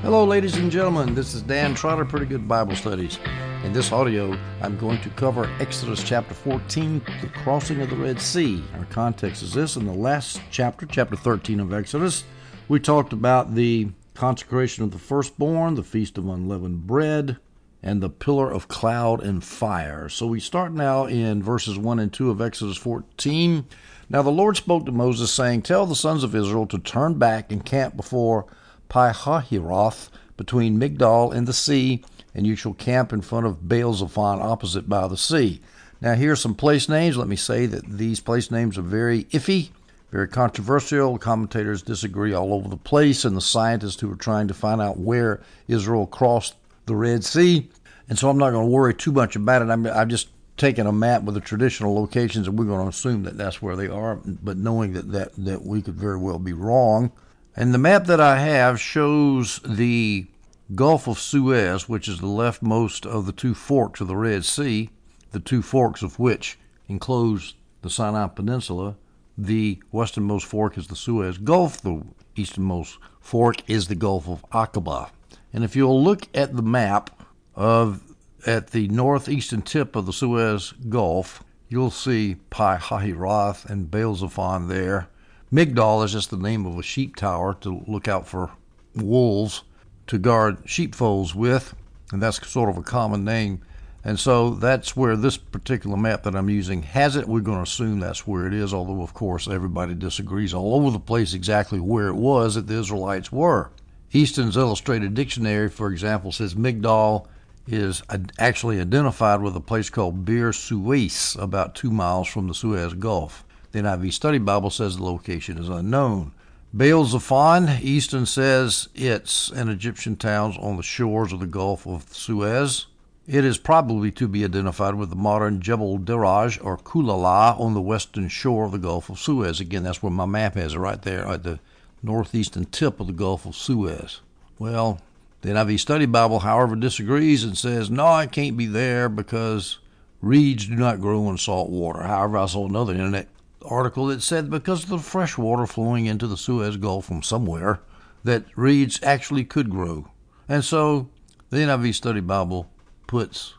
Hello, ladies and gentlemen. This is Dan Trotter, Pretty Good Bible Studies. In this audio, I'm going to cover Exodus chapter 14, the crossing of the Red Sea. Our context is this. In the last chapter, chapter 13 of Exodus, we talked about the consecration of the firstborn, the Feast of Unleavened Bread, and the pillar of cloud and fire. So we start now in verses 1 and 2 of Exodus 14. Now the Lord spoke to Moses, saying, "Tell the sons of Israel to turn back and camp before Pi-hahiroth, between Migdol and the sea, and you shall camp in front of Baal-zephon opposite by the sea." Now here are some place names. Let me say that these place names are very iffy, very controversial. Commentators disagree all over the place, and the scientists who are trying to find out where Israel crossed the Red Sea. And so I'm not going to worry too much about it. I've just taken a map with the traditional locations, and we're going to assume that that's where they are, but knowing that we could very well be wrong. And the map that I have shows the Gulf of Suez, which is the leftmost of the two forks of the Red Sea, the two forks of which enclose the Sinai Peninsula. The westernmost fork is the Suez Gulf. The easternmost fork is the Gulf of Aqaba. And if you'll look at the map at the northeastern tip of the Suez Gulf, you'll see Pi-hahiroth and Baal-zephon there. Migdol is just the name of a sheep tower to look out for wolves to guard sheepfolds with, and that's sort of a common name. And so that's where this particular map that I'm using has it. We're going to assume that's where it is, although, of course, everybody disagrees all over the place exactly where it was that the Israelites were. Easton's Illustrated Dictionary, for example, says Migdol is actually identified with a place called Bir Suez, about 2 miles from the Suez Gulf. The NIV Study Bible says the location is unknown. Baal-zephon, Easton says it's an Egyptian town on the shores of the Gulf of Suez. It is probably to be identified with the modern Jebel Diraj or Kulala on the western shore of the Gulf of Suez. Again, that's where my map has it, right there at the northeastern tip of the Gulf of Suez. Well, the NIV Study Bible, however, disagrees and says, no, it can't be there because reeds do not grow in salt water. However, I saw another internet article that said because of the fresh water flowing into the Suez Gulf from somewhere, that reeds actually could grow. And so the NIV Study Bible puts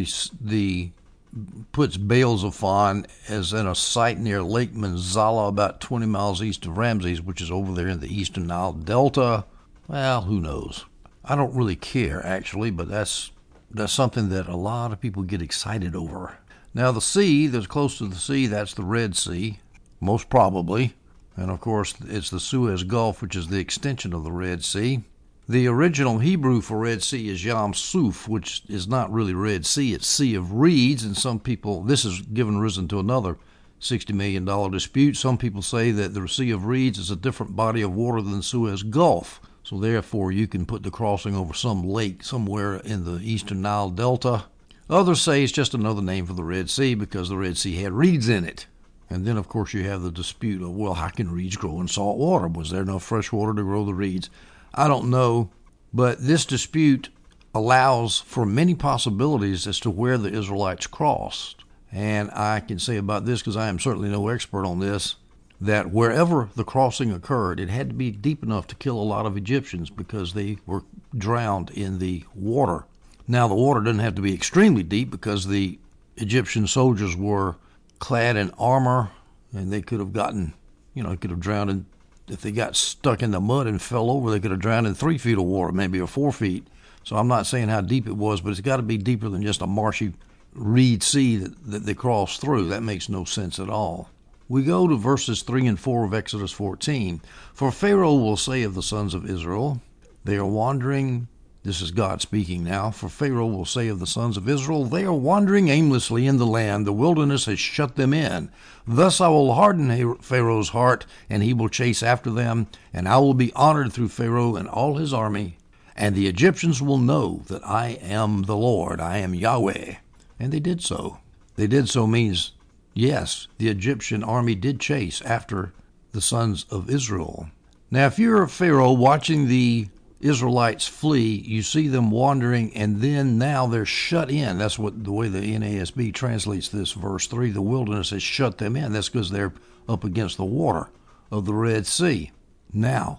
Baal-zephon as in a site near Lake Manzala, about 20 miles east of Ramses, which is over there in the eastern Nile Delta. Well, who knows? I don't really care, actually, but that's something that a lot of people get excited over. Now, the sea that's close to the sea, that's the Red Sea, most probably. And, of course, it's the Suez Gulf, which is the extension of the Red Sea. The original Hebrew for Red Sea is Yam Suf, which is not really Red Sea. It's Sea of Reeds, and some people, this has given risen to another $60 million dispute. Some people say that the Sea of Reeds is a different body of water than the Suez Gulf. So, therefore, you can put the crossing over some lake somewhere in the eastern Nile Delta. Others say it's just another name for the Red Sea because the Red Sea had reeds in it. And then, of course, you have the dispute of, well, how can reeds grow in salt water? Was there enough fresh water to grow the reeds? I don't know, but this dispute allows for many possibilities as to where the Israelites crossed. And I can say about this, because I am certainly no expert on this, that wherever the crossing occurred, it had to be deep enough to kill a lot of Egyptians because they were drowned in the water. Now, the water doesn't have to be extremely deep because the Egyptian soldiers were clad in armor, and they could have gotten, could have drowned in, if they got stuck in the mud and fell over, they could have drowned in 3 feet of water, maybe, or 4 feet. So I'm not saying how deep it was, but it's got to be deeper than just a marshy reed sea that they crossed through. That makes no sense at all. We go to verses 3 and 4 of Exodus 14. For Pharaoh will say of the sons of Israel, they are wandering. This is God speaking now. For Pharaoh will say of the sons of Israel, they are wandering aimlessly in the land. The wilderness has shut them in. Thus I will harden Pharaoh's heart, and he will chase after them. And I will be honored through Pharaoh and all his army. And the Egyptians will know that I am the Lord. I am Yahweh. And they did so. They did so means, yes, the Egyptian army did chase after the sons of Israel. Now, if you're Pharaoh watching the Israelites flee, you see them wandering, and then now they're shut in. That's what the way the NASB translates this, verse 3. The wilderness has shut them in. That's because they're up against the water of the Red Sea. Now,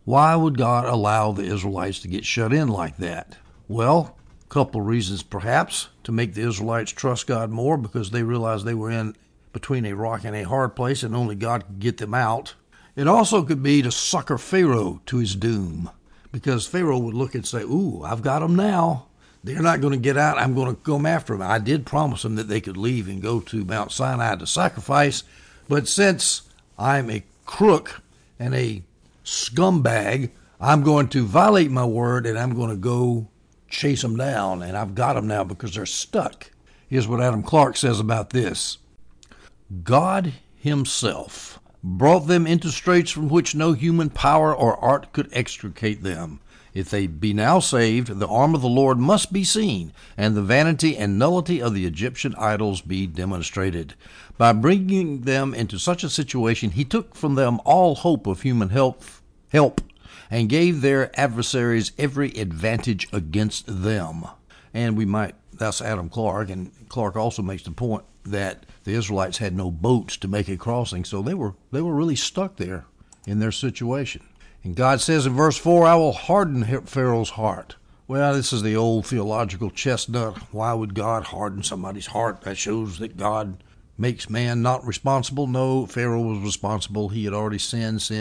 Why would God allow the Israelites to get shut in like that? Well, a couple of reasons perhaps. To make the Israelites trust God more because they realized they were in between a rock and a hard place and only God could get them out. It also could be to succor Pharaoh to his doom, because Pharaoh would look and say, ooh, I've got them now. They're not going to get out. I'm going to come after them. I did promise them that they could leave and go to Mount Sinai to sacrifice, but since I'm a crook and a scumbag, I'm going to violate my word and I'm going to go chase them down, and I've got them now because they're stuck. Here's what Adam Clarke says about this. God himself brought them into straits from which no human power or art could extricate them. If they be now saved, the arm of the Lord must be seen, and the vanity and nullity of the Egyptian idols be demonstrated. By bringing them into such a situation, he took from them all hope of human help, and gave their adversaries every advantage against them. And that's Adam Clarke, and Clarke also makes the point that the Israelites had no boats to make a crossing, so they were really stuck there in their situation. And God says in verse 4, I will harden Pharaoh's heart. Well, this is the old theological chestnut. Why would God harden somebody's heart? That shows that God makes man not responsible. No, Pharaoh was responsible. He had already sinned.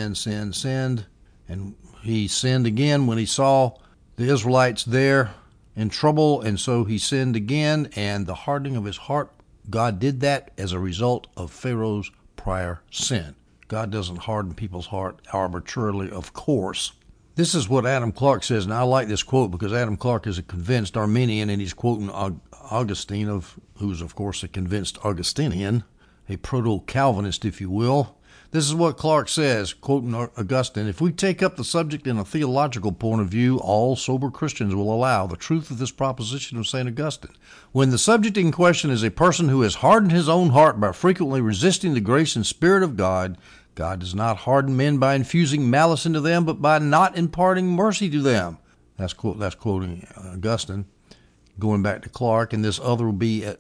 And he sinned again when he saw the Israelites there in trouble, and so he sinned again, and the hardening of his heart, God did that as a result of Pharaoh's prior sin. God doesn't harden people's heart arbitrarily, of course. This is what Adam Clarke says, and I like this quote because Adam Clarke is a convinced Arminian, and he's quoting Augustine, who's, of course, a convinced Augustinian, a proto-Calvinist, if you will. This is what Clarke says, quoting Augustine, if we take up the subject in a theological point of view, all sober Christians will allow the truth of this proposition of St. Augustine. When the subject in question is a person who has hardened his own heart by frequently resisting the grace and spirit of God, God does not harden men by infusing malice into them, but by not imparting mercy to them. That's quoting Augustine. Going back to Clarke, and this other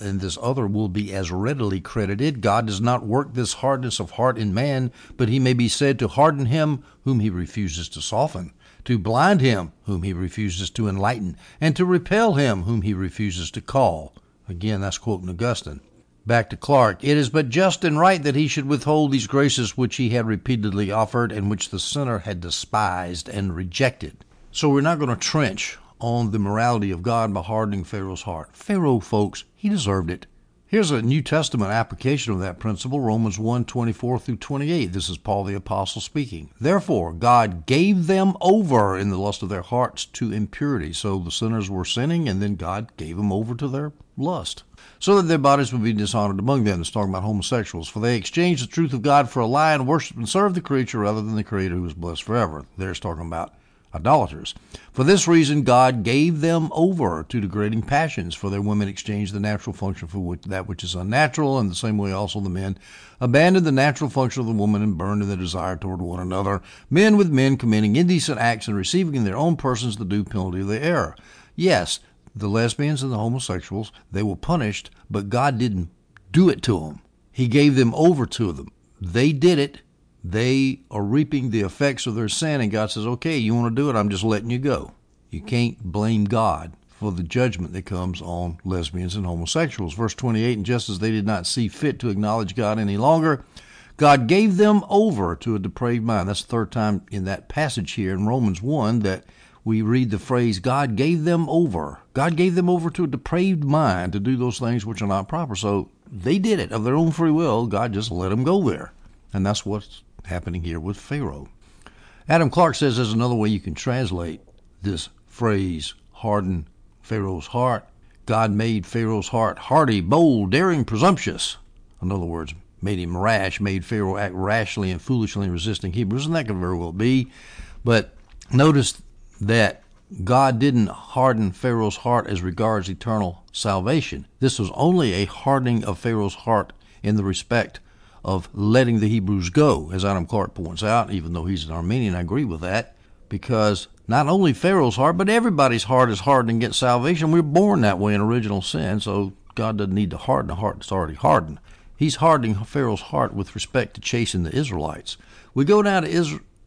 will be as readily credited. God does not work this hardness of heart in man, but he may be said to harden him whom he refuses to soften, to blind him whom he refuses to enlighten, and to repel him whom he refuses to call. Again, that's quoting Augustine. Back to Clarke. It is but just and right that he should withhold these graces which he had repeatedly offered, and which the sinner had despised and rejected. So we're not going to trench on the morality of God by hardening Pharaoh's heart. Pharaoh, folks, he deserved it. Here's a New Testament application of that principle, Romans 1:24 through 28. This is Paul the Apostle speaking. Therefore, God gave them over in the lust of their hearts to impurity. So the sinners were sinning, and then God gave them over to their lust, so that their bodies would be dishonored among them. It's talking about homosexuals. For they exchanged the truth of God for a lie and worshiped and served the creature rather than the Creator who is blessed forever. There's talking about idolaters. For this reason, God gave them over to degrading passions, for their women exchanged the natural function for that which is unnatural, and the same way also the men abandoned the natural function of the woman and burned in their desire toward one another, men with men committing indecent acts and receiving in their own persons the due penalty of their error. Yes, the lesbians and the homosexuals, they were punished, but God didn't do it to them. He gave them over to them. They did it. They are reaping the effects of their sin, and God says, okay, you want to do it, I'm just letting you go. You can't blame God for the judgment that comes on lesbians and homosexuals. Verse 28, and just as they did not see fit to acknowledge God any longer, God gave them over to a depraved mind. That's the third time in that passage here in Romans 1 that we read the phrase, God gave them over. God gave them over to a depraved mind to do those things which are not proper. So they did it of their own free will. God just let them go there. And that's what's happening here with Pharaoh. Adam Clarke says there's another way you can translate this phrase, harden Pharaoh's heart. God made Pharaoh's heart hardy, bold, daring, presumptuous. In other words, made him rash, made Pharaoh act rashly and foolishly in resisting Hebrews, and that could very well be. But notice that God didn't harden Pharaoh's heart as regards eternal salvation. This was only a hardening of Pharaoh's heart in the respect of letting the Hebrews go, as Adam Clarke points out, even though he's an Armenian. I agree with that, because not only Pharaoh's heart, but everybody's heart is hardened against salvation. We're born that way in original sin, so God doesn't need to harden a heart that's already hardened. He's hardening Pharaoh's heart with respect to chasing the Israelites. We go down to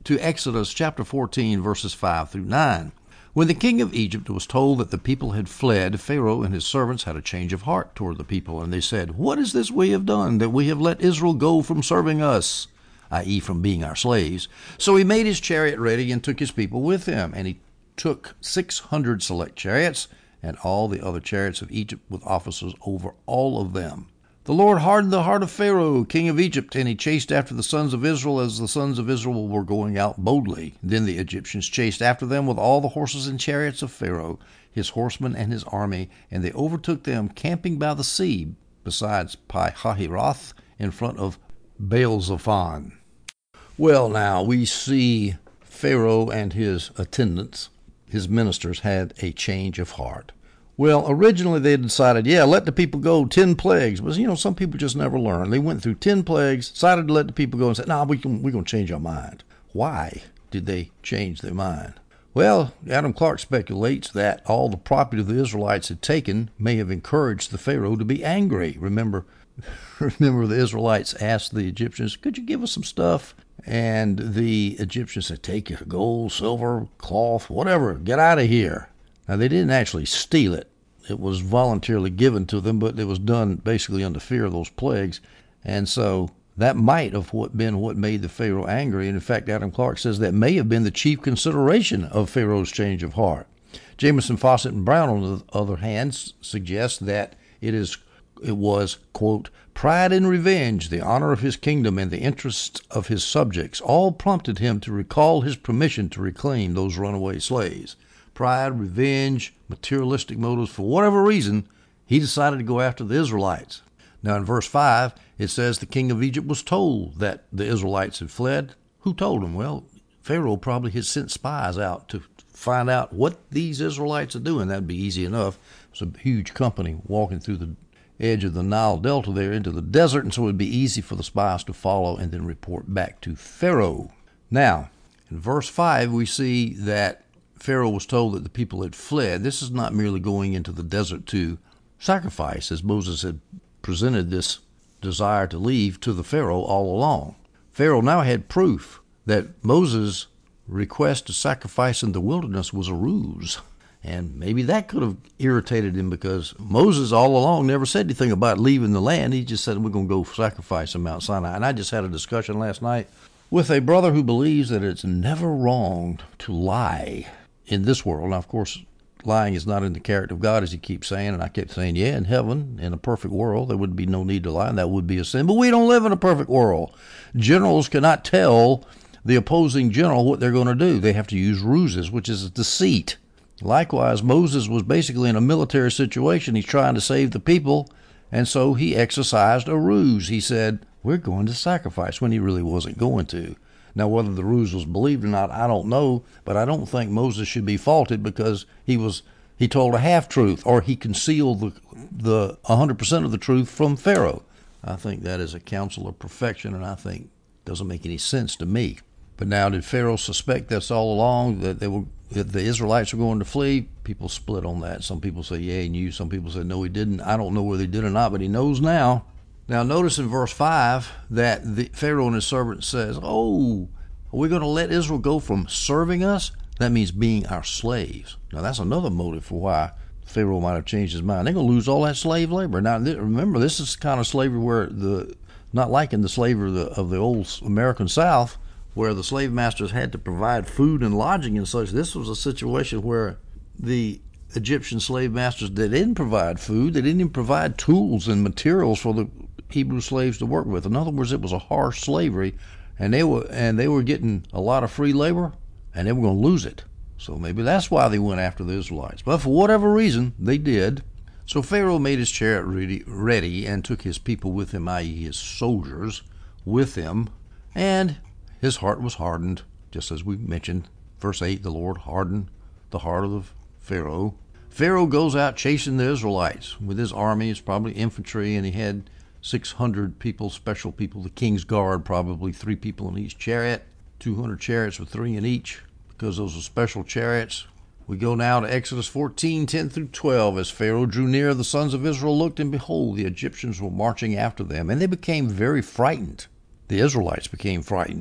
to Exodus chapter 14, verses 5 through 9. When the king of Egypt was told that the people had fled, Pharaoh and his servants had a change of heart toward the people, and they said, "What is this we have done, that we have let Israel go from serving us?" i.e. from being our slaves. So he made his chariot ready and took his people with him, and he took 600 select chariots and all the other chariots of Egypt with officers over all of them. The Lord hardened the heart of Pharaoh, king of Egypt, and he chased after the sons of Israel as the sons of Israel were going out boldly. Then the Egyptians chased after them with all the horses and chariots of Pharaoh, his horsemen and his army, and they overtook them camping by the sea, besides Pi-hahiroth, in front of Baal-zephon. Well, now, we see Pharaoh and his attendants, his ministers, had a change of heart. Well, originally they decided, let the people go, 10 plagues. But, some people just never learn. They went through 10 plagues, decided to let the people go, and said, we're going to change our mind. Why did they change their mind? Well, Adam Clarke speculates that all the property the Israelites had taken may have encouraged the Pharaoh to be angry. Remember the Israelites asked the Egyptians, "Could you give us some stuff?" And the Egyptians said, "Take your gold, silver, cloth, whatever, get out of here." Now, they didn't actually steal it. It was voluntarily given to them, but it was done basically under fear of those plagues. And so that might have been what made the Pharaoh angry. And in fact, Adam Clarke says that may have been the chief consideration of Pharaoh's change of heart. Jamieson, Fawcett, and Brown, on the other hand, suggest that it was, quote, "pride and revenge, the honor of his kingdom, and the interests of his subjects all prompted him to recall his permission to reclaim those runaway slaves." Pride, revenge, materialistic motives, for whatever reason, he decided to go after the Israelites. Now in verse 5, it says the king of Egypt was told that the Israelites had fled. Who told him? Well, Pharaoh probably had sent spies out to find out what these Israelites are doing. That'd be easy enough. It's a huge company walking through the edge of the Nile Delta there into the desert, and so it would be easy for the spies to follow and then report back to Pharaoh. Now, in verse 5, we see that Pharaoh was told that the people had fled. This is not merely going into the desert to sacrifice, as Moses had presented this desire to leave to the Pharaoh all along. Pharaoh now had proof that Moses' request to sacrifice in the wilderness was a ruse. And maybe that could have irritated him, because Moses all along never said anything about leaving the land. He just said, we're going to go sacrifice in Mount Sinai. And I just had a discussion last night with a brother who believes that it's never wrong to lie in this world. Now, of course, lying is not in the character of God, as he keeps saying, and I kept saying, in heaven, in a perfect world, there would be no need to lie, and that would be a sin. But we don't live in a perfect world. Generals cannot tell the opposing general what they're going to do. They have to use ruses, which is a deceit. Likewise, Moses was basically in a military situation. He's trying to save the people, and so he exercised a ruse. He said, we're going to sacrifice, when he really wasn't going to. Now, whether the ruse was believed or not, I don't know, but I don't think Moses should be faulted because he told a half-truth, or he concealed the 100% of the truth from Pharaoh. I think that is a counsel of perfection, and I think it doesn't make any sense to me. But now, did Pharaoh suspect this all along, that the Israelites were going to flee? People split on that. Some people say, he knew. Some people say, no, he didn't. I don't know whether he did or not, but he knows now. Now, notice in verse 5 that the Pharaoh and his servant says, are we going to let Israel go from serving us? That means being our slaves. Now, that's another motive for why Pharaoh might have changed his mind. They're going to lose all that slave labor. Now, remember, this is kind of slavery where not like in the slavery of the old American South, where the slave masters had to provide food and lodging and such. This was a situation where the Egyptian slave masters, they didn't provide food. They didn't even provide tools and materials for the Hebrew slaves to work with. In other words, it was a harsh slavery, and they were getting a lot of free labor, and they were going to lose it. So maybe that's why they went after the Israelites. But for whatever reason, they did. So Pharaoh made his chariot ready and took his people with him, i.e. his soldiers, with him, and his heart was hardened, just as we mentioned. Verse 8, the Lord hardened the heart of the Pharaoh. Pharaoh goes out chasing the Israelites with his army. It's probably infantry, and he had 600 people, special people, the king's guard, probably 3 people in each chariot, 200 chariots with 3 in each, because those are special chariots. We go now to Exodus 14, 10 through 12. As Pharaoh drew near, the sons of Israel looked, and behold, the Egyptians were marching after them, and they became very frightened. The Israelites became frightened.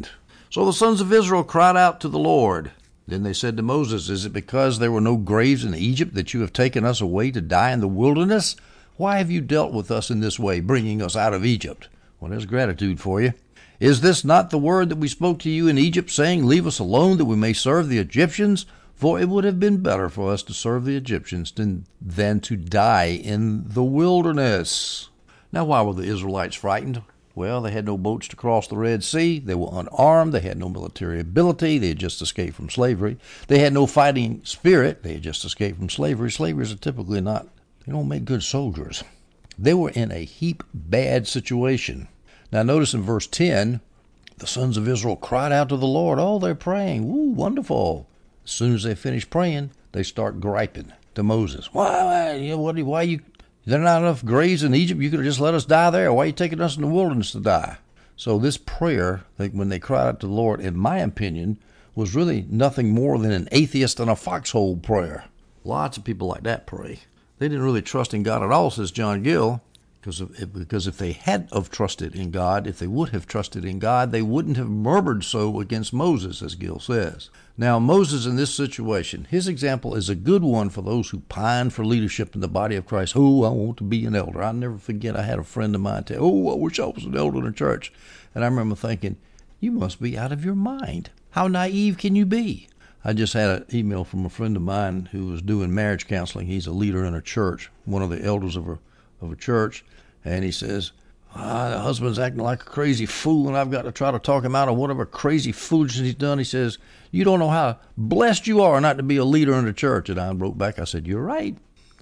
So the sons of Israel cried out to the Lord. Then they said to Moses, is it because there were no graves in Egypt that you have taken us away to die in the wilderness? Why have you dealt with us in this way, bringing us out of Egypt? Well, there's gratitude for you. Is this not the word that we spoke to you in Egypt, saying, leave us alone that we may serve the Egyptians? For it would have been better for us to serve the Egyptians than to die in the wilderness. Now, why were the Israelites frightened? Well, they had no boats to cross the Red Sea. They were unarmed. They had no military ability. They had just escaped from slavery. They had no fighting spirit. They had just escaped from slavery. Slavers are typically not, they don't make good soldiers. They were in a heap bad situation. Now, notice in verse 10, the sons of Israel cried out to the Lord. Oh, they're praying. Ooh, wonderful. As soon as they finish praying, they start griping to Moses. Why you? There are not enough graves in Egypt. You could have just let us die there. Why are you taking us in the wilderness to die? So this prayer, when they cried out to the Lord, in my opinion, was really nothing more than an atheist and a foxhole prayer. Lots of people like that pray. They didn't really trust in God at all, says John Gill, because if they had of trusted in God, if they would have trusted in God, they wouldn't have murmured so against Moses, as Gill says. Now, Moses in this situation, his example is a good one for those who pine for leadership in the body of Christ. Oh, I want to be an elder. I'll never forget, I had a friend of mine tell, oh, I wish I was an elder in the church. And I remember thinking, you must be out of your mind. How naive can you be? I just had an email from a friend of mine who was doing marriage counseling. He's a leader in a church, one of the elders of a church, and he says, the husband's acting like a crazy fool, and I've got to try to talk him out of whatever crazy foolishness he's done. He says, you don't know how blessed you are not to be a leader in the church. And I wrote back, I said, you're right.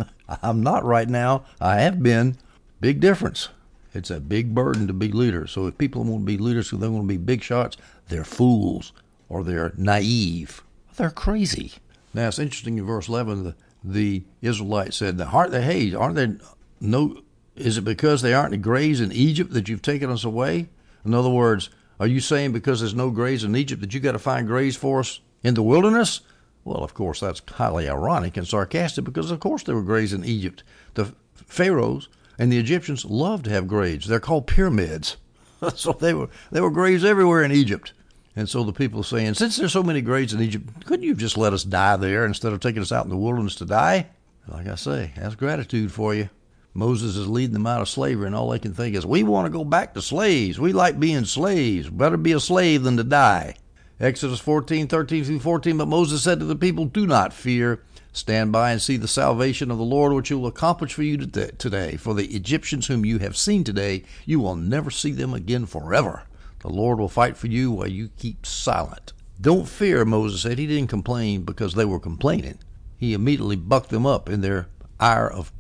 I'm not right now. I have been. Big difference. It's a big burden to be leaders. So if people want to be leaders, they want to be big shots, they're fools or they're naive. They're crazy. Now, it's interesting in verse 11, the Israelites said, aren't there no... Is it because there aren't any graves in Egypt that you've taken us away? In other words, are you saying because there's no graves in Egypt that you got to find graves for us in the wilderness? Well, of course, that's highly ironic and sarcastic because, of course, there were graves in Egypt. The pharaohs and the Egyptians loved to have graves. They're called pyramids. So there were graves everywhere in Egypt. And so the people are saying, since there's so many graves in Egypt, couldn't you have just let us die there instead of taking us out in the wilderness to die? Like I say, that's gratitude for you. Moses is leading them out of slavery, and all they can think is, we want to go back to slaves. We like being slaves. Better be a slave than to die. Exodus 14:13-14, but Moses said to the people, do not fear. Stand by and see the salvation of the Lord, which he will accomplish for you today. For the Egyptians whom you have seen today, you will never see them again forever. The Lord will fight for you while you keep silent. Don't fear, Moses said. He didn't complain because they were complaining. He immediately bucked them up in their hour of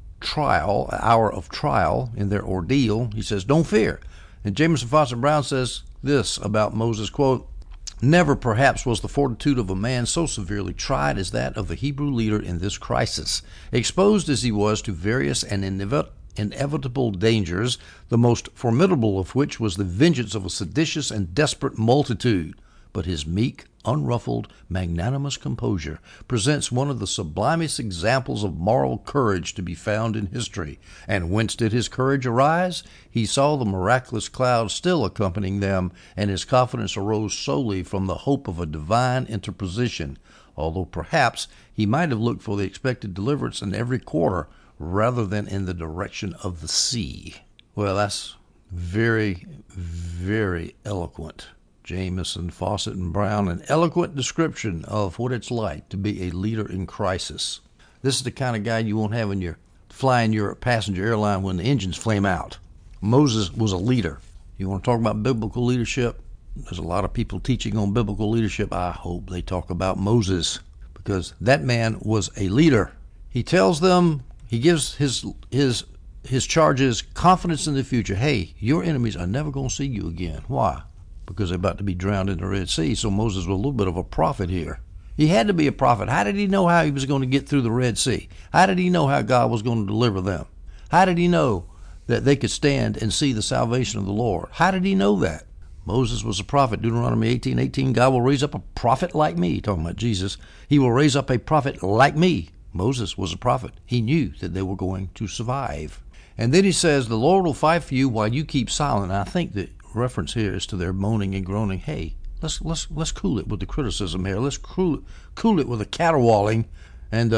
trial, in their ordeal. He says, don't fear. And Jameson, Foss, and Brown says this about Moses, quote, never perhaps was the fortitude of a man so severely tried as that of the Hebrew leader in this crisis. Exposed as he was to various and inevitable dangers, the most formidable of which was the vengeance of a seditious and desperate multitude. But his meek, unruffled, magnanimous composure presents one of the sublimest examples of moral courage to be found in history. And whence did his courage arise? He saw the miraculous cloud still accompanying them, and his confidence arose solely from the hope of a divine interposition, although perhaps he might have looked for the expected deliverance in every quarter rather than in the direction of the sea. Well, that's very, very eloquent. Jameson, Fawcett, and Brown, an eloquent description of what it's like to be a leader in crisis. This is the kind of guy you won't have when you're flying your passenger airline when the engines flame out. Moses was a leader. You want to talk about biblical leadership? There's a lot of people teaching on biblical leadership. I hope they talk about Moses, because that man was a leader. He tells them, he gives his charges confidence in the future. Hey, your enemies are never going to see you again. Why? Because they're about to be drowned in the Red Sea. So Moses was a little bit of a prophet here. He had to be a prophet. How did he know how he was going to get through the Red Sea? How did he know how God was going to deliver them? How did he know that they could stand and see the salvation of the Lord? How did he know that? Moses was a prophet. Deuteronomy 18:18, God will raise up a prophet like me, talking about Jesus. He will raise up a prophet like me. Moses was a prophet. He knew that they were going to survive. And then he says, the Lord will fight for you while you keep silent. And I think the reference here is to their moaning and groaning. Hey, Let's cool it with the criticism here. Let's cool it with the caterwauling and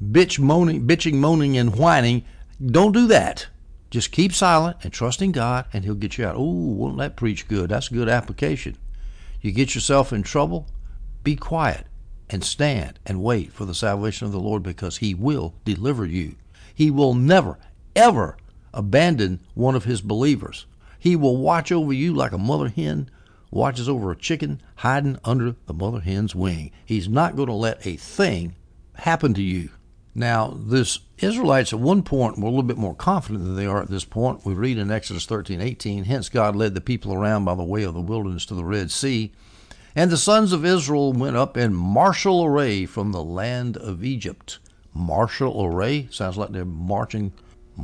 bitching, moaning, and whining. Don't do that. Just keep silent and trust in God, and He'll get you out. Oh, won't that preach good? That's a good application. You get yourself in trouble, be quiet and stand and wait for the salvation of the Lord, because He will deliver you. He will never, ever abandon one of His believers. He will watch over you like a mother hen watches over a chicken hiding under the mother hen's wing. He's not going to let a thing happen to you. Now, this Israelites at one point were a little bit more confident than they are at this point. We read in Exodus 13:18, hence God led the people around by the way of the wilderness to the Red Sea, and the sons of Israel went up in martial array from the land of Egypt. Martial array sounds like they're marching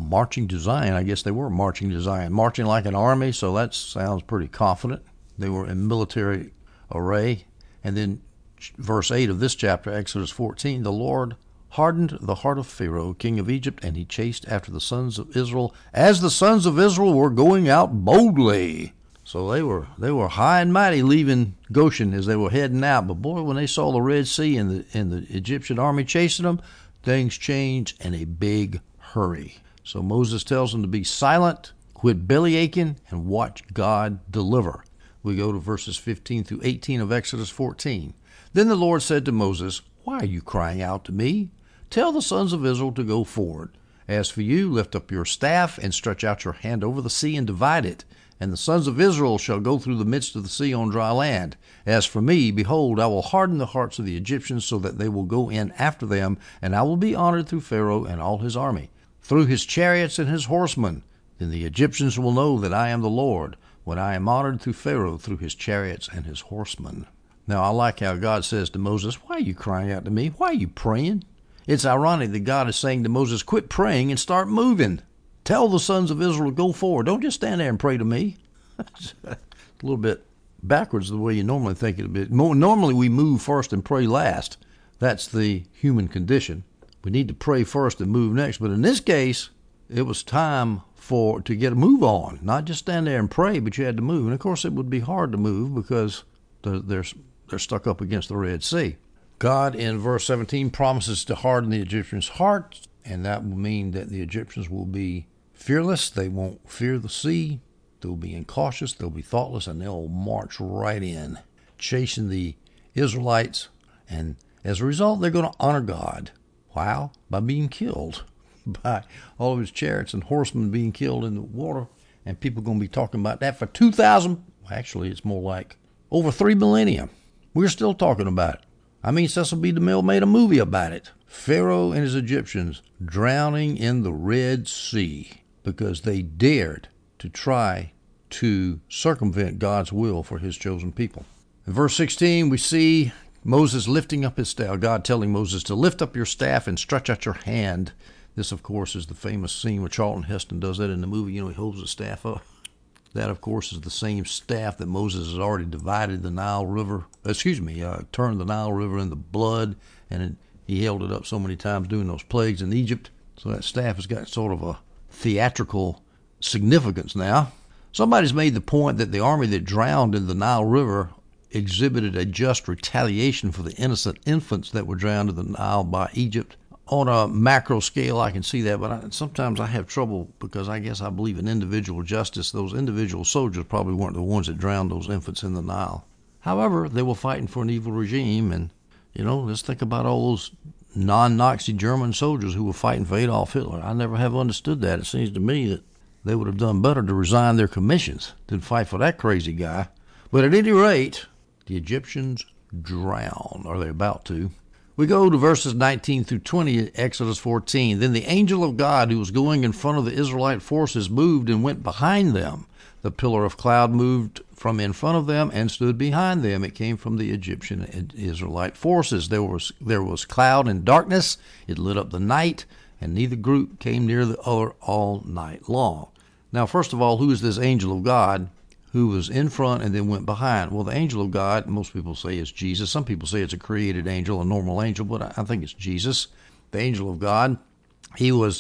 to Zion. I guess they were marching to Zion, marching like an army, so that sounds pretty confident. They were in military array. And then verse 8 of this chapter, Exodus 14, the Lord hardened the heart of Pharaoh, king of Egypt, and he chased after the sons of Israel as the sons of Israel were going out boldly. So they were high and mighty leaving Goshen as they were heading out. But boy, when they saw the Red Sea and the Egyptian army chasing them, things changed in a big hurry. So Moses tells them to be silent, quit belly aching, and watch God deliver. We go to verses 15 through 18 of Exodus 14. Then the Lord said to Moses, why are you crying out to me? Tell the sons of Israel to go forward. As for you, lift up your staff and stretch out your hand over the sea and divide it. And the sons of Israel shall go through the midst of the sea on dry land. As for me, behold, I will harden the hearts of the Egyptians so that they will go in after them, and I will be honored through Pharaoh and all his army, through his chariots and his horsemen. Then the Egyptians will know that I am the Lord, when I am honored through Pharaoh, through his chariots and his horsemen. Now, I like how God says to Moses, why are you crying out to me? Why are you praying? It's ironic that God is saying to Moses, quit praying and start moving. Tell the sons of Israel to go forward. Don't just stand there and pray to me. It's a little bit backwards the way you normally think it would be. Normally we move first and pray last. That's the human condition. We need to pray first and move next. But in this case, it was time to get a move on. Not just stand there and pray, but you had to move. And of course it would be hard to move because they're stuck up against the Red Sea. God in verse 17 promises to harden the Egyptians' hearts, and that will mean that the Egyptians will be fearless. They won't fear the sea. They'll be incautious. They'll be thoughtless, and they'll march right in, chasing the Israelites. And as a result, they're going to honor God. How? By being killed, by all of his chariots and horsemen being killed in the water. And people are going to be talking about that for 2,000. Actually, it's more like over 3 millennia. We're still talking about it. I mean, Cecil B. DeMille made a movie about it. Pharaoh and his Egyptians drowning in the Red Sea because they dared to try to circumvent God's will for his chosen people. In verse 16, we see Moses lifting up his staff, God telling Moses to lift up your staff and stretch out your hand. This, of course, is the famous scene where Charlton Heston does that in the movie. You know, he holds the staff up. That, of course, is the same staff that Moses has already divided the Nile River, turned the Nile River into blood, and he held it up so many times during those plagues in Egypt. So that staff has got sort of a theatrical significance now. Somebody's made the point that the army that drowned in the Nile River exhibited a just retaliation for the innocent infants that were drowned in the Nile by Egypt. On a macro scale, I can see that, but sometimes I have trouble because I guess I believe in individual justice. Those individual soldiers probably weren't the ones that drowned those infants in the Nile. However, they were fighting for an evil regime, and, let's think about all those non-Nazi German soldiers who were fighting for Adolf Hitler. I never have understood that. It seems to me that they would have done better to resign their commissions than fight for that crazy guy. But at any rate, the Egyptians drown, or they're about to. We go to verses 19 through 20, Exodus 14. Then the angel of God who was going in front of the Israelite forces moved and went behind them. The pillar of cloud moved from in front of them and stood behind them. It came from the Egyptian and Israelite forces. There was cloud and darkness. It lit up the night, and neither group came near the other all night long. Now, first of all, who is this angel of God who was in front and then went behind? Well, the angel of God, most people say it's Jesus. Some people say it's a created angel, a normal angel, but I think it's Jesus. The angel of God, he was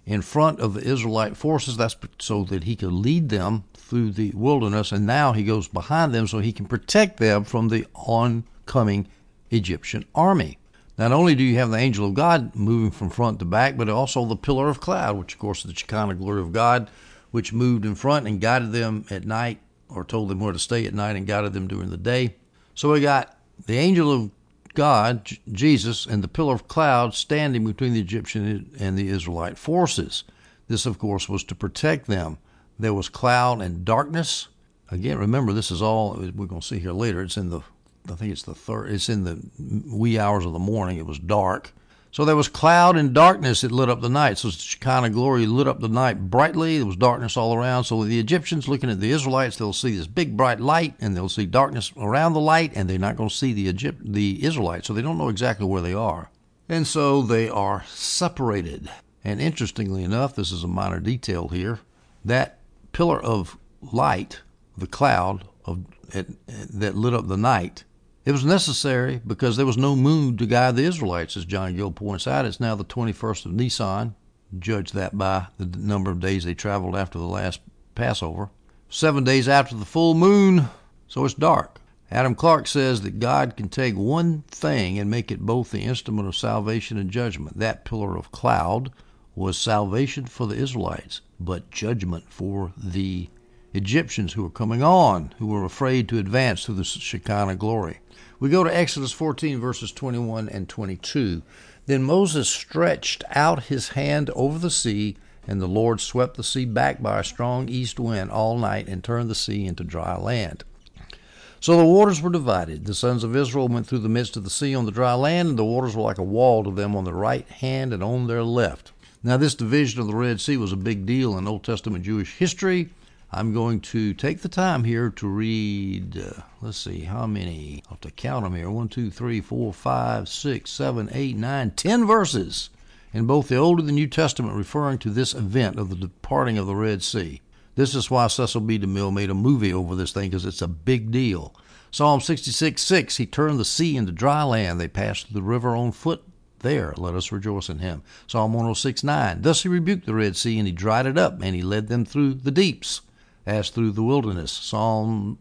in front of the Israelite forces. That's so that he could lead them through the wilderness, and now he goes behind them so he can protect them from the oncoming Egyptian army. Not only do you have the angel of God moving from front to back, but also the pillar of cloud, which of course is the Shekinah glory of God, which moved in front and guided them at night, or told them where to stay at night and guided them during the day. So we got the angel of God, Jesus, and the pillar of cloud standing between the Egyptian and the Israelite forces. This, of course, was to protect them. There was cloud and darkness. Again, remember, this is all we're going to see here later. It's in the, I think it's the third. It's in the wee hours of the morning. It was dark. So there was cloud and darkness that lit up the night. So the Shekinah glory lit up the night brightly. There was darkness all around. So the Egyptians looking at the Israelites, they'll see this big bright light, and they'll see darkness around the light, and they're not going to see the Israelites. So they don't know exactly where they are. And so they are separated. And interestingly enough, this is a minor detail here, that pillar of light, the cloud that lit up the night, it was necessary because there was no moon to guide the Israelites, as John Gill points out. It's now the 21st of Nisan. Judge that by the number of days they traveled after the last Passover. 7 days after the full moon, so it's dark. Adam Clarke says that God can take one thing and make it both the instrument of salvation and judgment. That pillar of cloud was salvation for the Israelites, but judgment for the Egyptians who were coming on, who were afraid to advance through the Shekinah glory. We go to Exodus 14, verses 21 and 22. Then Moses stretched out his hand over the sea, and the Lord swept the sea back by a strong east wind all night and turned the sea into dry land. So the waters were divided. The sons of Israel went through the midst of the sea on the dry land, and the waters were like a wall to them on their right hand and on their left. Now this division of the Red Sea was a big deal in Old Testament Jewish history. I'm going to take the time here to read, let's see, how many? I'll have to count them here. 1, 2, 3, 4, 5, 6, 7, 8, 9, 10 verses in both the Old and the New Testament referring to this event of the departing of the Red Sea. This is why Cecil B. DeMille made a movie over this thing, because it's a big deal. Psalm 66:6, he turned the sea into dry land. They passed through the river on foot. There, let us rejoice in him. Psalm 106:9, thus he rebuked the Red Sea, and he dried it up, and he led them through the deeps, as through the wilderness. Psalms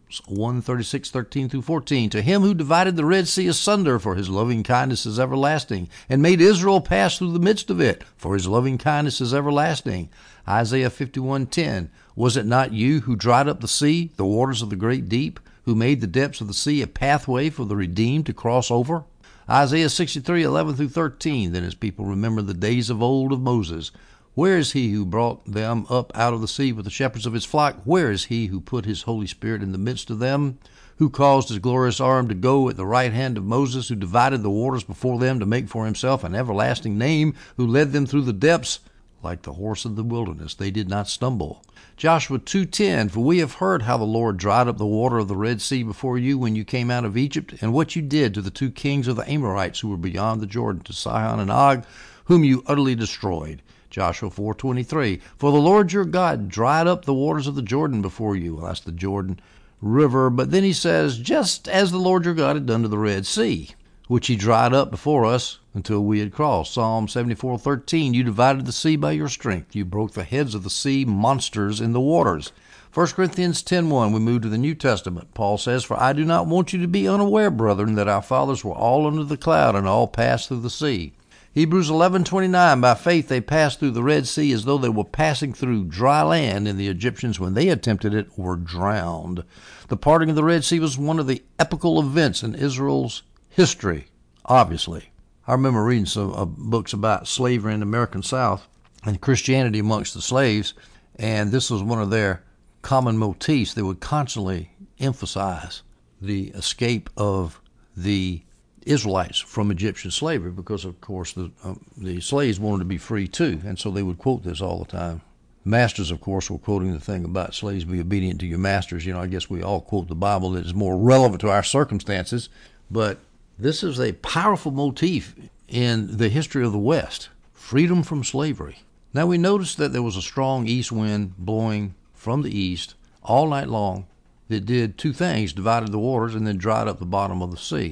136:13 through 14. To him who divided the Red Sea asunder, for his loving kindness is everlasting, and made Israel pass through the midst of it, for his loving kindness is everlasting. Isaiah 51:10. Was it not you who dried up the sea, the waters of the great deep, who made the depths of the sea a pathway for the redeemed to cross over? Isaiah 63:11 through 13. Then his people remember the days of old of Moses. Where is he who brought them up out of the sea with the shepherds of his flock? Where is he who put his Holy Spirit in the midst of them? Who caused his glorious arm to go at the right hand of Moses, who divided the waters before them to make for himself an everlasting name, who led them through the depths? Like the horse of the wilderness, they did not stumble. Joshua 2:10, for we have heard how the Lord dried up the water of the Red Sea before you when you came out of Egypt, and what you did to the 2 kings of the Amorites who were beyond the Jordan, to Sihon and Og, whom you utterly destroyed. Joshua 4:23, for the Lord your God dried up the waters of the Jordan before you. Well, that's the Jordan River. But then he says, just as the Lord your God had done to the Red Sea, which he dried up before us until we had crossed. Psalm 74:13, you divided the sea by your strength. You broke the heads of the sea monsters in the waters. 1 Corinthians 10:1, we move to the New Testament. Paul says, for I do not want you to be unaware, brethren, that our fathers were all under the cloud and all passed through the sea. Hebrews 11:29, by faith they passed through the Red Sea as though they were passing through dry land, and the Egyptians, when they attempted it, were drowned. The parting of the Red Sea was one of the epical events in Israel's history, obviously. I remember reading some books about slavery in the American South and Christianity amongst the slaves, and this was one of their common motifs. They would constantly emphasize the escape of the Israelites from Egyptian slavery because, of course, the slaves wanted to be free too, and so they would quote this all the time. Masters, of course, were quoting the thing about slaves be obedient to your masters. You know, I guess we all quote the Bible that is more relevant to our circumstances, but this is a powerful motif in the history of the West, freedom from slavery. Now we notice that there was a strong east wind blowing from the east all night long that did 2 things, divided the waters and then dried up the bottom of the sea.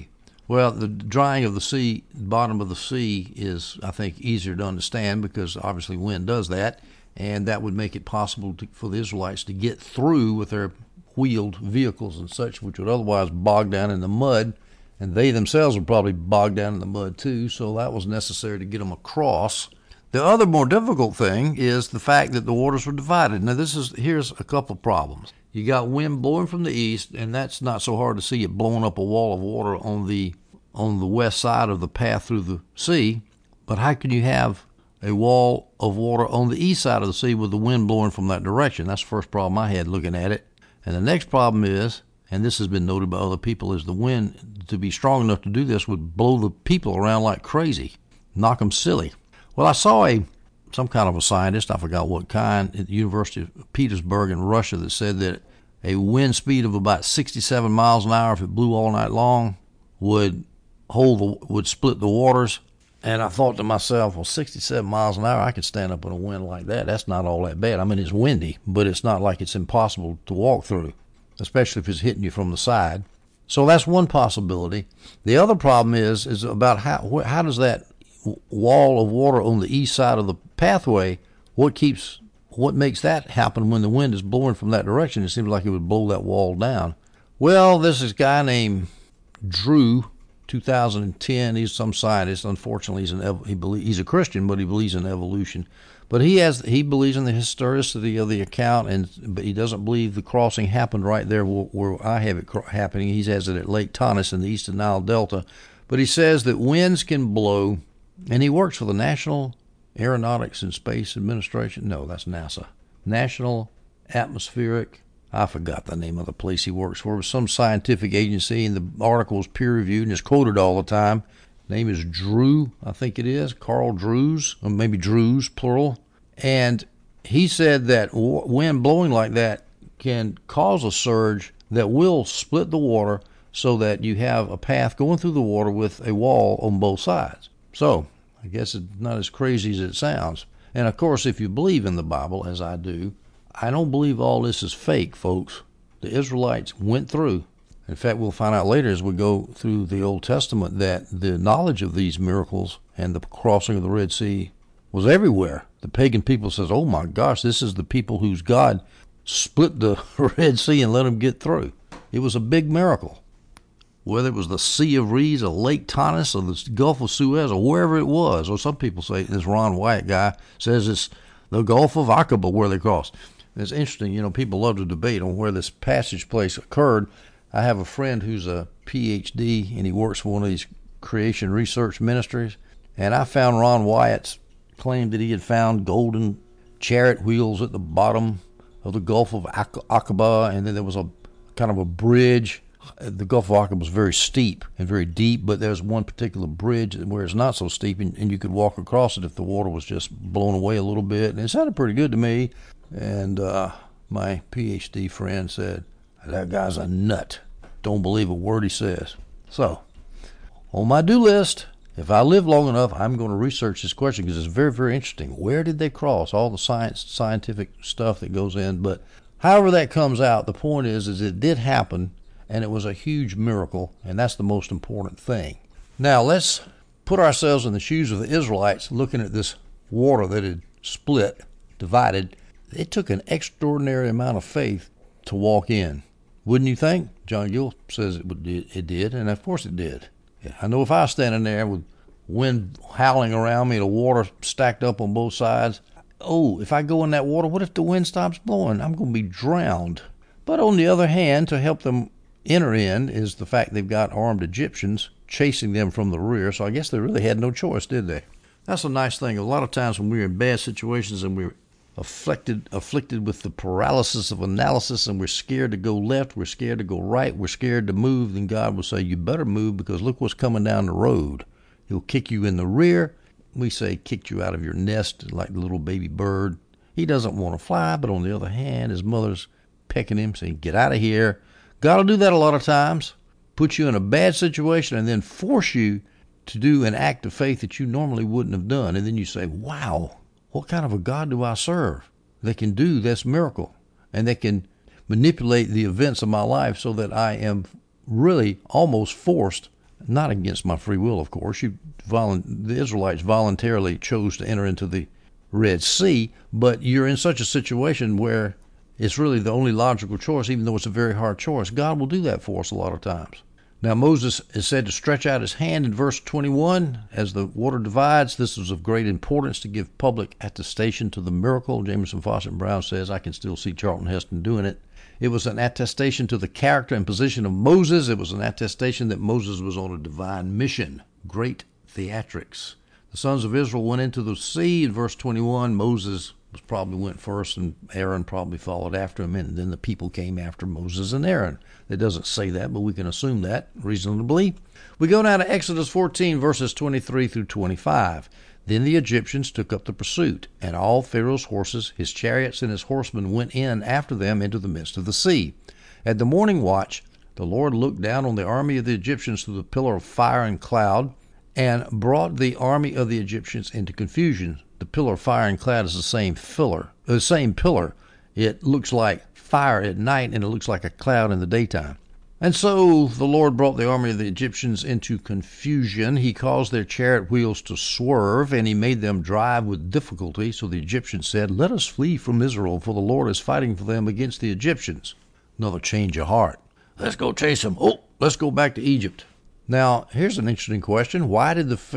Well, the drying of the sea, bottom of the sea, is, I think, easier to understand because obviously wind does that, and that would make it possible for the Israelites to get through with their wheeled vehicles and such, which would otherwise bog down in the mud, and they themselves would probably bog down in the mud too, so that was necessary to get them across. The other more difficult thing is the fact that the waters were divided. Now, here's a couple of problems. You got wind blowing from the east, and that's not so hard to see it blowing up a wall of water on the west side of the path through the sea. But how can you have a wall of water on the east side of the sea with the wind blowing from that direction? That's the first problem I had looking at it. And the next problem is, and this has been noted by other people, is the wind, to be strong enough to do this, would blow the people around like crazy, knock them silly. Well, I saw some kind of a scientist, I forgot what kind, at the University of Petersburg in Russia, that said that a wind speed of about 67 miles an hour, if it blew all night long, would split the waters. And I thought to myself, well, 67 miles an hour, I could stand up in a wind like that. That's not all that bad. I mean, it's windy, but it's not like it's impossible to walk through, especially if it's hitting you from the side. So that's one possibility. The other problem is about how does that wall of water on the east side of the pathway, what makes that happen when the wind is blowing from that direction? It seems like it would blow that wall down. Well, there's this guy named Drew, 2010. He's some scientist. Unfortunately, he's a Christian, but he believes in evolution. But he believes in the historicity of the account, but he doesn't believe the crossing happened right there where I have it happening. He has it at Lake Tanis in the eastern Nile Delta. But he says that winds can blow, and he works for the National Aeronautics and Space Administration. No, that's NASA. National Atmospheric, I forgot the name of the place he works for. It was some scientific agency, and the article is peer-reviewed and is quoted all the time. Name is Drew, I think it is, Carl Drews, or maybe Drews, plural. And he said that wind blowing like that can cause a surge that will split the water so that you have a path going through the water with a wall on both sides. So, I guess it's not as crazy as it sounds. And of course, if you believe in the Bible, as I do, I don't believe all this is fake, folks. The Israelites went through. In fact, we'll find out later as we go through the Old Testament that the knowledge of these miracles and the crossing of the Red Sea was everywhere. The pagan people says, oh my gosh, this is the people whose God split the Red Sea and let them get through. It was a big miracle. Whether it was the Sea of Reeds or Lake Tanis or the Gulf of Suez or wherever it was, or some people say, this Ron Wyatt guy says it's the Gulf of Aqaba where they crossed. It's interesting, people love to debate on where this passage place occurred. I have a friend who's a PhD, and he works for one of these creation research ministries, and I found Ron Wyatt's claim that he had found golden chariot wheels at the bottom of the Gulf of Aqaba, and then there was a kind of a bridge. The Gulf of Aqaba was very steep and very deep, but there's one particular bridge where it's not so steep, and you could walk across it if the water was just blown away a little bit. And it sounded pretty good to me. And my PhD friend said, that guy's a nut. Don't believe a word he says. So, on my do list, if I live long enough, I'm going to research this question because it's very, very interesting. Where did they cross? All the scientific stuff that goes in. But however that comes out, the point is it did happen. And it was a huge miracle, and that's the most important thing. Now, let's put ourselves in the shoes of the Israelites looking at this water that had split, divided. It took an extraordinary amount of faith to walk in. Wouldn't you think? John Gill says it did, and of course it did. I know if I was standing there with wind howling around me, the water stacked up on both sides, if I go in that water, what if the wind stops blowing? I'm going to be drowned. But on the other hand, to help them enter in is the fact they've got armed Egyptians chasing them from the rear, so I guess they really had no choice, did they? That's a nice thing. A lot of times when we're in bad situations and we're afflicted with the paralysis of analysis and we're scared to go left, we're scared to go right, we're scared to move, then God will say, you better move because look what's coming down the road. He'll kick you in the rear. We say kicked you out of your nest like the little baby bird. He doesn't want to fly, but on the other hand, his mother's pecking him, saying, get out of here. God will do that a lot of times, put you in a bad situation and then force you to do an act of faith that you normally wouldn't have done. And then you say, wow, what kind of a God do I serve that can do this miracle and that can manipulate the events of my life so that I am really almost forced not against my free will, of course. The Israelites voluntarily chose to enter into the Red Sea, but you're in such a situation where it's really the only logical choice, even though it's a very hard choice. God will do that for us a lot of times. Now, Moses is said to stretch out his hand in verse 21 as the water divides. This was of great importance to give public attestation to the miracle. Jameson, Fawcett, and Brown says, I can still see Charlton Heston doing it. It was an attestation to the character and position of Moses. It was an attestation that Moses was on a divine mission. Great theatrics. The sons of Israel went into the sea. In verse 21, Moses probably went first, and Aaron probably followed after him, and then the people came after Moses and Aaron. It doesn't say that, but we can assume that reasonably. We go now to Exodus 14, verses 23 through 25. Then the Egyptians took up the pursuit, and all Pharaoh's horses, his chariots, and his horsemen went in after them into the midst of the sea. At the morning watch, the Lord looked down on the army of the Egyptians through the pillar of fire and cloud, and brought the army of the Egyptians into confusion. The pillar of fire and cloud is the same pillar. It looks like fire at night, and it looks like a cloud in the daytime. And so the Lord brought the army of the Egyptians into confusion. He caused their chariot wheels to swerve, and he made them drive with difficulty. So the Egyptians said, Let us flee from Israel, for the Lord is fighting for them against the Egyptians. Another change of heart. Let's go chase them. Oh, let's go back to Egypt. Now, here's an interesting question. Why did the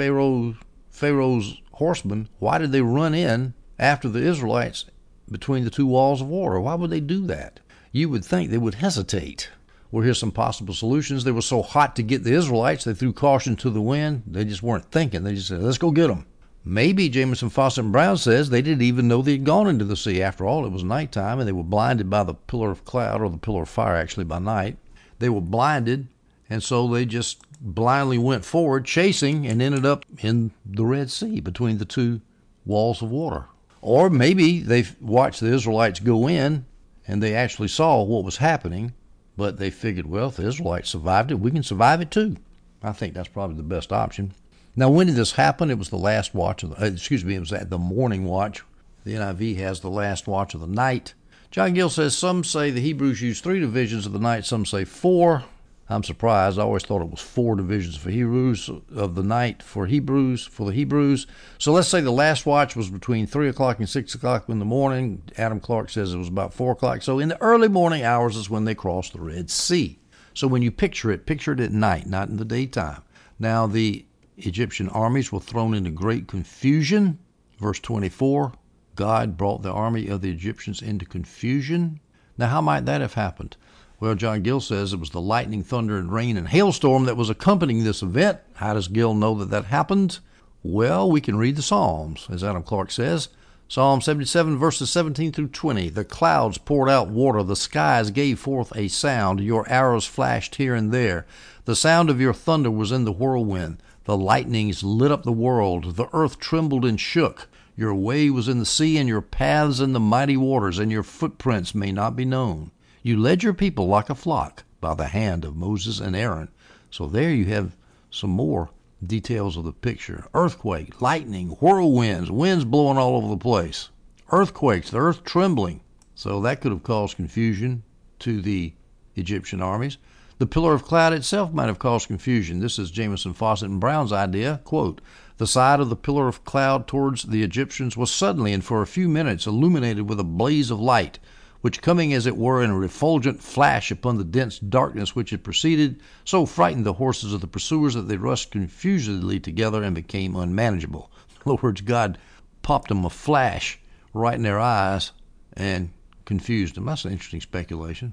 Pharaoh's horsemen, why did they run in after the Israelites between the two walls of water? Why would they do that? You would think they would hesitate. Well, here's some possible solutions. They were so hot to get the Israelites, they threw caution to the wind. They just weren't thinking. They just said, let's go get them. Maybe Jameson, Fawcett, and Brown says they didn't even know they had gone into the sea. After all, it was nighttime, and they were blinded by the pillar of cloud, or the pillar of fire, actually, by night. They were blinded, and so they just blindly went forward, chasing, and ended up in the Red Sea between the two walls of water. Or maybe they watched the Israelites go in, and they actually saw what was happening, but they figured, well, if the Israelites survived it, we can survive it too. I think that's probably the best option. Now, when did this happen? It was the last watch of it was at the morning watch. The NIV has the last watch of the night. John Gill says some say the Hebrews used 3 divisions of the night, some say 4. I'm surprised. I always thought it was 4 divisions for Hebrews of the night for the Hebrews. So let's say the last watch was between 3 o'clock and 6 o'clock in the morning. Adam Clark says it was about 4 o'clock. So in the early morning hours is when they crossed the Red Sea. So when you picture it at night, not in the daytime. Now the Egyptian armies were thrown into great confusion. Verse 24, God brought the army of the Egyptians into confusion. Now how might that have happened? Well, John Gill says it was the lightning, thunder, and rain and hailstorm that was accompanying this event. How does Gill know that happened? Well, we can read the Psalms, as Adam Clark says. Psalm 77, verses 17 through 20. The clouds poured out water. The skies gave forth a sound. Your arrows flashed here and there. The sound of your thunder was in the whirlwind. The lightnings lit up the world. The earth trembled and shook. Your way was in the sea, and your paths in the mighty waters, and your footprints may not be known. You led your people like a flock by the hand of Moses and Aaron. So there you have some more details of the picture. Earthquake, lightning, whirlwinds, winds blowing all over the place. Earthquakes, the earth trembling. So that could have caused confusion to the Egyptian armies. The pillar of cloud itself might have caused confusion. This is Jameson, Fawcett, and Brown's idea. Quote, the side of the pillar of cloud towards the Egyptians was suddenly and for a few minutes illuminated with a blaze of light, which coming as it were in a refulgent flash upon the dense darkness which had preceded, so frightened the horses of the pursuers that they rushed confusedly together and became unmanageable. In other words, God popped them a flash right in their eyes and confused them. That's an interesting speculation.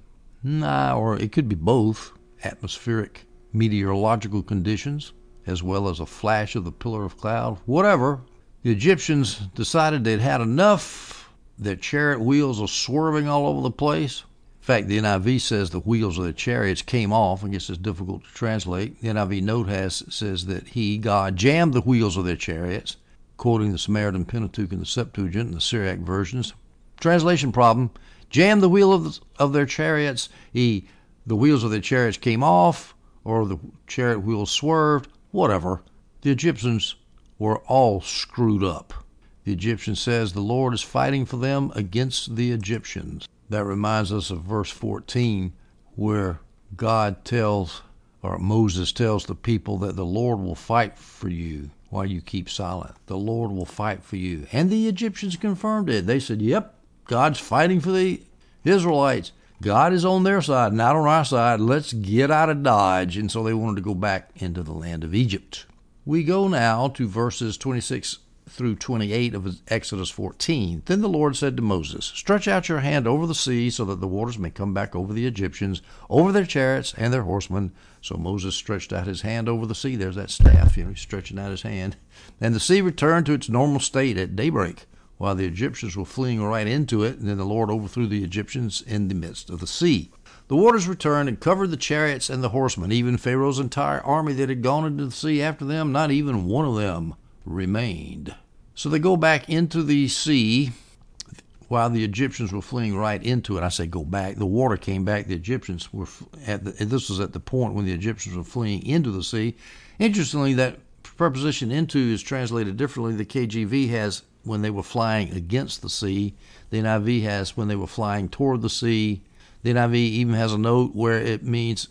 Or it could be both. Atmospheric meteorological conditions, as well as a flash of the pillar of cloud. Whatever. The Egyptians decided they'd had enough. Their chariot wheels are swerving all over the place. In fact, the NIV says the wheels of their chariots came off. I guess it's difficult to translate. The NIV note says that God, jammed the wheels of their chariots, quoting the Samaritan Pentateuch and the Septuagint and the Syriac versions. Translation problem. Jammed the wheel of their chariots. The wheels of their chariots came off, or the chariot wheels swerved. Whatever. The Egyptians were all screwed up. The Egyptian says the Lord is fighting for them against the Egyptians. That reminds us of verse 14, where God tells or Moses tells the people that the Lord will fight for you while you keep silent. The Lord will fight for you. And the Egyptians confirmed it. They said, yep, God's fighting for the Israelites. God is on their side, not on our side. Let's get out of Dodge. And so they wanted to go back into the land of Egypt. We go now to verses 26 through 28 of Exodus 14. Then the Lord said to Moses, stretch out your hand over the sea so that the waters may come back over the Egyptians, over their chariots and their horsemen. So Moses stretched out his hand over the sea. There's that staff, he's stretching out his hand. And the sea returned to its normal state at daybreak, while the Egyptians were fleeing right into it. And then the Lord overthrew the Egyptians in the midst of the sea. The waters returned and covered the chariots and the horsemen, even Pharaoh's entire army that had gone into the sea after them. Not even one of them remained. So they go back into the sea while the Egyptians were fleeing right into it. I say go back. The water came back. The Egyptians were this was at the point when the Egyptians were fleeing into the sea. Interestingly, that preposition into is translated differently. The KJV has when they were flying against the sea. The NIV has when they were flying toward the sea. The NIV even has a note where it means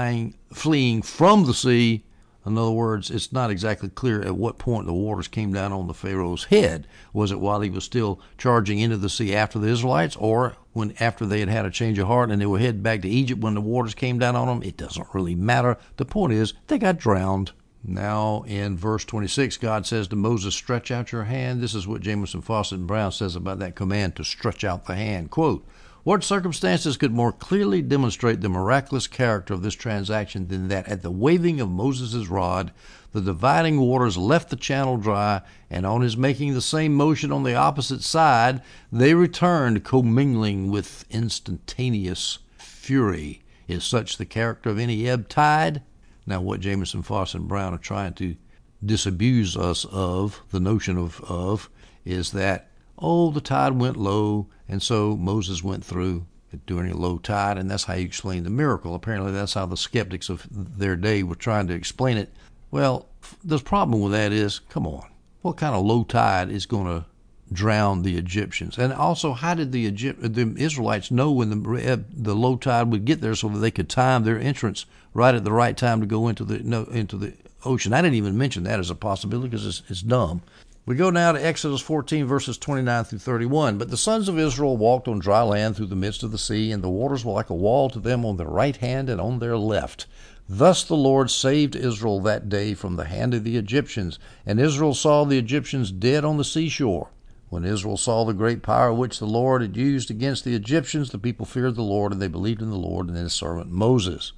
fleeing from the sea. In other words, it's not exactly clear at what point the waters came down on the Pharaoh's head. Was it while he was still charging into the sea after the Israelites, or when after they had had a change of heart and they were headed back to Egypt when the waters came down on them? It doesn't really matter. The point is, they got drowned. Now in verse 26, God says to Moses, stretch out your hand. This is what Jamieson, Fausset, and Brown says about that command to stretch out the hand. Quote, what circumstances could more clearly demonstrate the miraculous character of this transaction than that at the waving of Moses' rod, the dividing waters left the channel dry, and on his making the same motion on the opposite side, they returned commingling with instantaneous fury. Is such the character of any ebb tide? Now what Jamieson, Fausset, and Brown are trying to disabuse us of, the notion of, is that, the tide went low, and so Moses went through during a low tide, and that's how you explain the miracle. Apparently that's how the skeptics of their day were trying to explain it. Well, the problem with that is, come on, what kind of low tide is going to drown the Egyptians? And also, how did the Israelites know when the low tide would get there so that they could time their entrance right at the right time to go into the ocean? I didn't even mention that as a possibility because it's dumb. We go now to Exodus 14, verses 29 through 31. But the sons of Israel walked on dry land through the midst of the sea, and the waters were like a wall to them on their right hand and on their left. Thus the Lord saved Israel that day from the hand of the Egyptians, and Israel saw the Egyptians dead on the seashore. When Israel saw the great power which the Lord had used against the Egyptians, the people feared the Lord, and they believed in the Lord and in his servant Moses.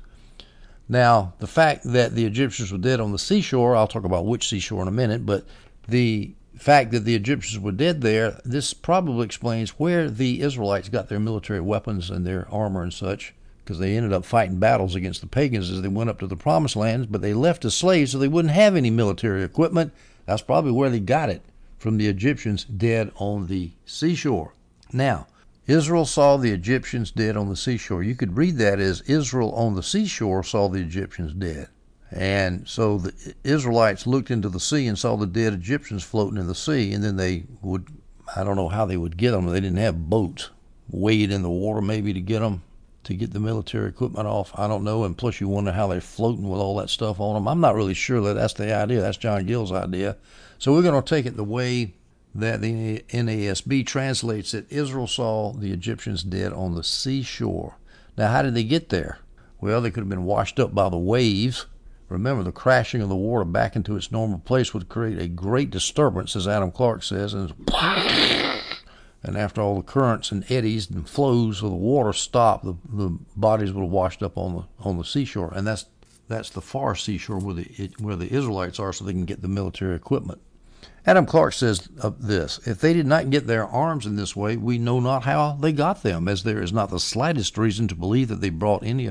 Now, the fact that the Egyptians were dead on the seashore, I'll talk about which seashore in a minute, but the fact that the Egyptians were dead there, this probably explains where the Israelites got their military weapons and their armor and such, because they ended up fighting battles against the pagans as they went up to the promised land, but they left as slaves so they wouldn't have any military equipment. That's probably where they got it, from the Egyptians dead on the seashore. Now, Israel saw the Egyptians dead on the seashore. You could read that as Israel on the seashore saw the Egyptians dead. And so the Israelites looked into the sea and saw the dead Egyptians floating in the sea, and then they would, I don't know how they would get them. They didn't have boats, wade in the water maybe to get them, to get the military equipment off. I don't know. And plus you wonder how they're floating with all that stuff on them. I'm not really sure that that's the idea. That's John Gill's idea. So we're going to take it the way that the NASB translates it. Israel saw the Egyptians dead on the seashore. Now, how did they get there? Well, they could have been washed up by the waves. Remember, the crashing of the water back into its normal place would create a great disturbance, as Adam Clark says, and after all the currents and eddies and flows of the water stopped, the bodies would have washed up on the seashore, and that's the far seashore where the Israelites are, so they can get the military equipment. Adam Clark says of this, if they did not get their arms in this way, we know not how they got them, as there is not the slightest reason to believe that they brought any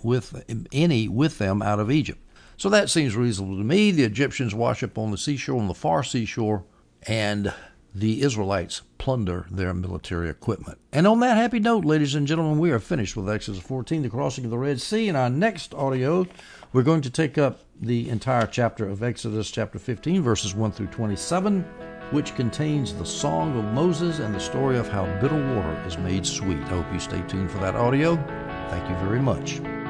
with them out of Egypt. So that seems reasonable to me. The Egyptians wash up on the seashore, on the far seashore, and the Israelites plunder their military equipment. And on that happy note, ladies and gentlemen, we are finished with Exodus 14, the crossing of the Red Sea. In our next audio, we're going to take up the entire chapter of Exodus, chapter 15, verses 1 through 27, which contains the song of Moses and the story of how bitter water is made sweet. I hope you stay tuned for that audio. Thank you very much.